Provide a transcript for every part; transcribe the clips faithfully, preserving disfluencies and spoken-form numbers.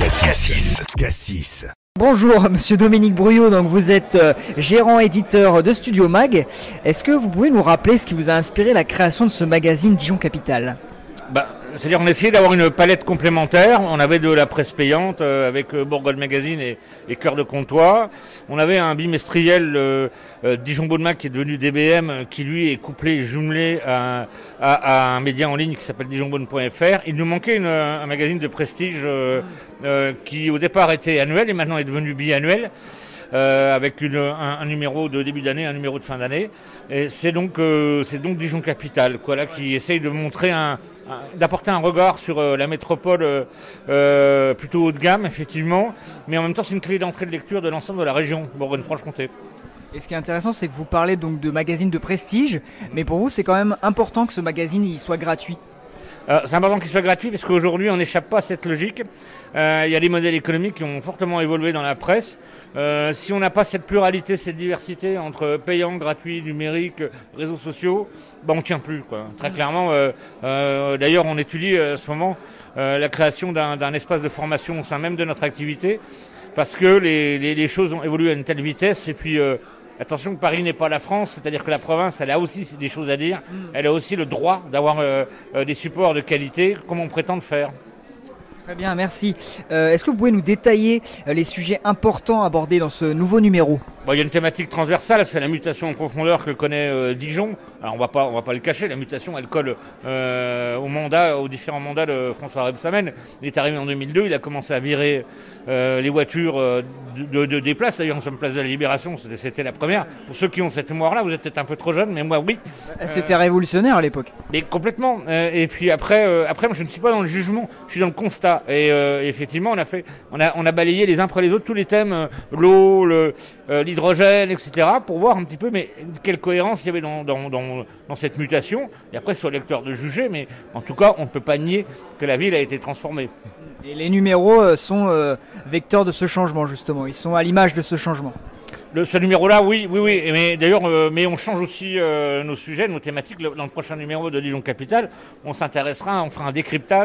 Cassis. Cassis. Bonjour, monsieur Dominique Bruyot, donc vous êtes euh, gérant éditeur de Studio Mag. Est-ce que vous pouvez nous rappeler ce qui vous a inspiré la création de ce magazine Dijon Capitale ? Bah, c'est-à-dire on essayait d'avoir une palette complémentaire. On avait de la presse payante euh, avec euh, Bourgogne Magazine et, et Cœur de Comtois. On avait un bimestriel euh, euh, Dijon Beau de Mag qui est devenu D B M, euh, qui lui est couplé, jumelé à, à, à un média en ligne qui s'appelle dijon bonne point f r. Il nous manquait une, un magazine de prestige euh, euh, qui au départ était annuel et maintenant est devenu biannuel. Euh, avec une, un, un numéro de début d'année, un numéro de fin d'année. Et c'est donc, euh, c'est donc Dijon Capitale, quoi, là, qui essaye de montrer un, un d'apporter un regard sur euh, la métropole euh, euh, plutôt haut de gamme, effectivement, mais en même temps, c'est une clé d'entrée de lecture de l'ensemble de la région Bourgogne-Franche-Comté. Et ce qui est intéressant, c'est que vous parlez donc de magazine de prestige, mais pour vous, c'est quand même important que ce magazine il soit gratuit. Euh, c'est important qu'il soit gratuit parce qu'aujourd'hui, on n'échappe pas à cette logique. Euh, il y a des modèles économiques qui ont fortement évolué dans la presse. Euh, si on n'a pas cette pluralité, cette diversité entre payant, gratuit, numérique, réseaux sociaux, ben on ne tient plus, quoi. Très clairement, euh, euh, d'ailleurs, on étudie euh, en ce moment euh, la création d'un, d'un espace de formation au sein même de notre activité parce que les, les, les choses ont évolué à une telle vitesse et puis... Euh, Attention que Paris n'est pas la France, c'est-à-dire que la province, elle a aussi des choses à dire. Elle a aussi le droit d'avoir euh, euh, des supports de qualité, comme on prétend le faire. Très bien, merci. Euh, est-ce que vous pouvez nous détailler euh, les sujets importants abordés dans ce nouveau numéro ? Bon, il y a une thématique transversale, c'est la mutation en profondeur que connaît euh, Dijon. Alors on va pas, on va pas le cacher, la mutation, elle colle euh, au mandat, aux différents mandats de François Rebsamen. Il est arrivé en deux mille deux, il a commencé à virer euh, les voitures euh, de, de, de des places. D'ailleurs, nous sommes place de la Libération, c'était, c'était la première. Pour ceux qui ont cette mémoire-là, vous êtes peut-être un peu trop jeune, mais moi, oui. C'était euh, révolutionnaire à l'époque. Mais complètement. Euh, et puis après, euh, après, moi, je ne suis pas dans le jugement, je suis dans le constat. Et euh, effectivement, on a fait, on a, on a balayé les uns après les autres tous les thèmes, euh, l'eau, le euh, l'hydrogène, et cetera, pour voir un petit peu mais quelle cohérence il y avait dans, dans, dans, dans cette mutation. Et après, c'est au lecteur de juger, mais en tout cas, on ne peut pas nier que la ville a été transformée. Et les numéros sont euh, vecteurs de ce changement, justement. Ils sont à l'image de ce changement. Le, ce numéro-là, oui, oui, oui. Mais d'ailleurs, euh, mais on change aussi euh, nos sujets, nos thématiques. Le, dans le prochain numéro de Dijon Capitale, on s'intéressera, on fera un décryptage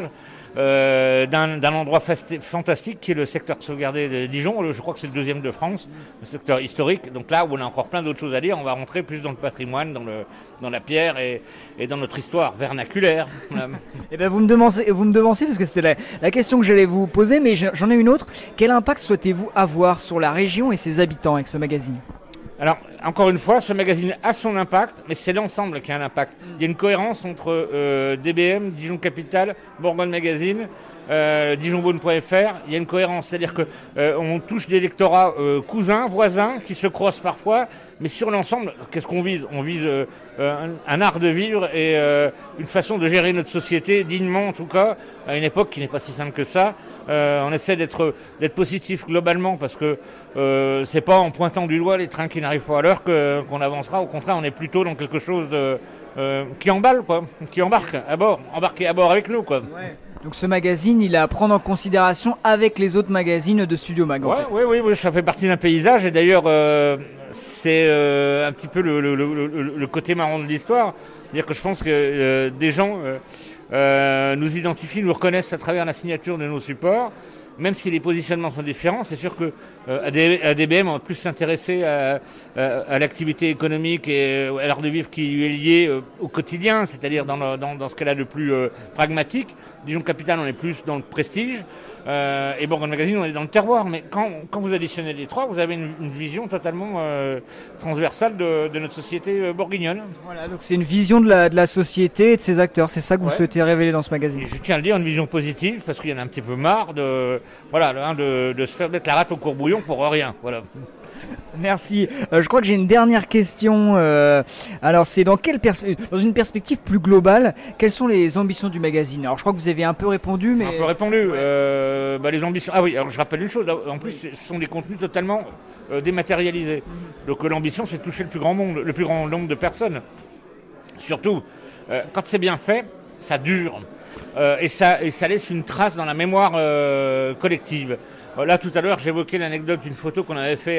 Euh, d'un, d'un endroit fasti- fantastique qui est le secteur sauvegardé de Dijon. Le, je crois que c'est le deuxième de France, le secteur historique. Donc là où on a encore plein d'autres choses à dire, on va rentrer plus dans le patrimoine, dans, le, dans la pierre et, et dans notre histoire vernaculaire. Eh ben vous me devancez, vous me devancez parce que c'est la, la question que j'allais vous poser, mais j'en ai une autre. Quel impact souhaitez-vous avoir sur la région et ses habitants avec ce magazine ? Alors, encore une fois, ce magazine a son impact, mais c'est l'ensemble qui a un impact. Il y a une cohérence entre euh, D B M, Dijon Capitale, Bourgogne Magazine, euh, dijon bonne point f r. Il y a une cohérence, c'est-à-dire que euh, on touche des lectorats euh, cousins, voisins, qui se croisent parfois, mais sur l'ensemble, qu'est-ce qu'on vise ? On vise euh, un, un art de vivre et euh, une façon de gérer notre société, dignement en tout cas, à une époque qui n'est pas si simple que ça. Euh, on essaie d'être, d'être positif globalement parce que euh, c'est pas en pointant du doigt les trains qui n'arrivent pas à l'heure que, qu'on avancera. Au contraire, on est plutôt dans quelque chose de, euh, qui emballe, quoi, qui embarque à bord, embarqué à bord avec nous, quoi. Ouais. Donc ce magazine, il est à prendre en considération avec les autres magazines de Studio Mag. En ouais, fait. Oui, oui, oui, ça fait partie d'un paysage et d'ailleurs euh, c'est euh, un petit peu le, le, le, le, le côté marrant de l'histoire. C'est-à-dire que je pense que euh, des gens euh, euh, nous identifient, nous reconnaissent à travers la signature de nos supports. Même si les positionnements sont différents, c'est sûr que euh, A D B M a plus s'intéresser à, à, à l'activité économique et à l'art de vivre qui lui est lié euh, au quotidien, c'est-à-dire dans, le, dans, dans ce qu'elle a de plus euh, pragmatique. Dijon Capitale, on est plus dans le prestige. Euh, et Bourgogne Magazine, on est dans le terroir. Mais quand, quand vous additionnez les trois, vous avez une, une vision totalement euh, transversale de, de notre société euh, bourguignonne. Voilà, donc c'est une vision de la, de la société et de ses acteurs. C'est ça que vous ouais. souhaitez révéler dans ce magazine. Et je tiens à le dire, une vision positive, parce qu'il y en a un petit peu marre de, voilà, de, de se faire mettre la rate au courbouillon pour rien. Voilà. Merci. Euh, je crois que j'ai une dernière question. Euh, alors, c'est dans quelle pers- dans une perspective plus globale, quelles sont les ambitions du magazine ? Alors, je crois que vous avez un peu répondu, mais un peu répondu. Ouais. Euh, bah, les ambitions. Ah oui. Alors, je rappelle une chose. En plus, ce sont des contenus totalement euh, dématérialisés. Mmh. Donc, l'ambition, c'est de toucher le plus grand monde, le plus grand nombre de personnes. Surtout, euh, quand c'est bien fait, ça dure euh, et ça et ça laisse une trace dans la mémoire euh, collective. Là, tout à l'heure, j'évoquais l'anecdote d'une photo qu'on avait fait à,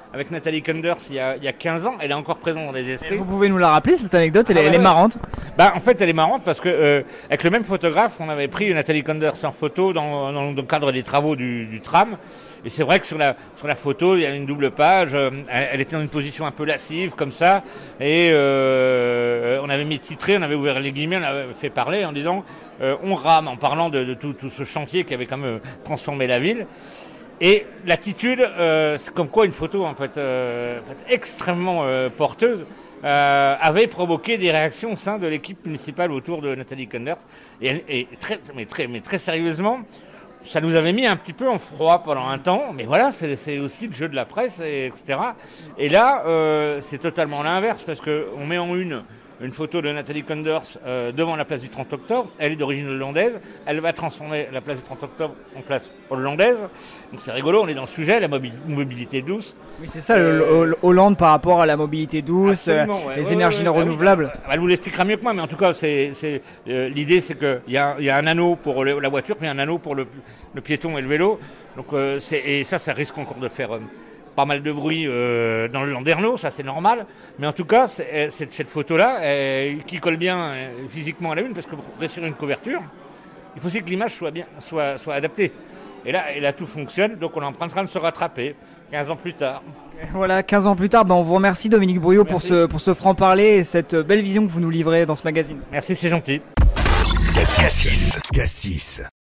avec Nathalie Kunders il y a, il y a quinze ans. Elle est encore présente dans les esprits. Vous pouvez nous la rappeler, cette anecdote, elle, Ah, elle ouais, est ouais. marrante. Bah, en fait, elle est marrante parce que euh, avec le même photographe, on avait pris Nathalie Kunders en photo dans, dans le cadre des travaux du, du tram. Et c'est vrai que sur la, sur la photo, il y a une double page. euh, elle, elle était dans une position un peu lascive, comme ça. Et euh, on avait mis titré, on avait ouvert les guillemets, on avait fait parler en disant euh, on rame, en parlant de, de tout, tout ce chantier qui avait quand même transformé la ville. Et l'attitude, euh, c'est comme quoi une photo en fait, euh, en fait extrêmement euh, porteuse. Euh, avait provoqué des réactions au sein de l'équipe municipale autour de Nathalie Kunders. Et, elle- et très, mais, très, mais très sérieusement, ça nous avait mis un petit peu en froid pendant un temps. Mais voilà, c'est, c'est aussi le jeu de la presse, et, etc. Et là, euh, c'est totalement l'inverse, parce qu'on met en une une photo de Nathalie Kunders euh, devant la place du trente octobre. Elle est d'origine hollandaise. Elle va transformer la place du trente octobre en place hollandaise. Donc c'est rigolo, on est dans le sujet, la mobi- mobilité douce. Oui, c'est ça, le, le- le Hollande par rapport à la mobilité douce, euh, Absolument, ouais. les Ouais, énergies ouais, non ouais. renouvelables. Ah oui, elle vous l'expliquera mieux que moi, mais en tout cas, c'est, c'est, euh, l'idée, c'est qu'il y a, il y a un anneau pour le- la voiture, puis un anneau pour le, le piéton et le vélo. Donc, euh, c'est, et ça, ça risque encore de faire euh, pas mal de bruit euh, dans le Landerneau, ça c'est normal. Mais en tout cas, c'est, euh, cette, cette photo-là, euh, qui colle bien euh, physiquement à la une, parce que pour réussir une couverture, il faut aussi que l'image soit bien, soit, soit adaptée. Et là, et là, tout fonctionne, donc on est en train de se rattraper, quinze ans plus tard. Voilà, quinze ans plus tard, ben, on vous remercie Dominique Bruyot pour Merci. ce, pour ce franc-parler et cette belle vision que vous nous livrez dans ce magazine. Merci, c'est gentil. Cassis. Cassis.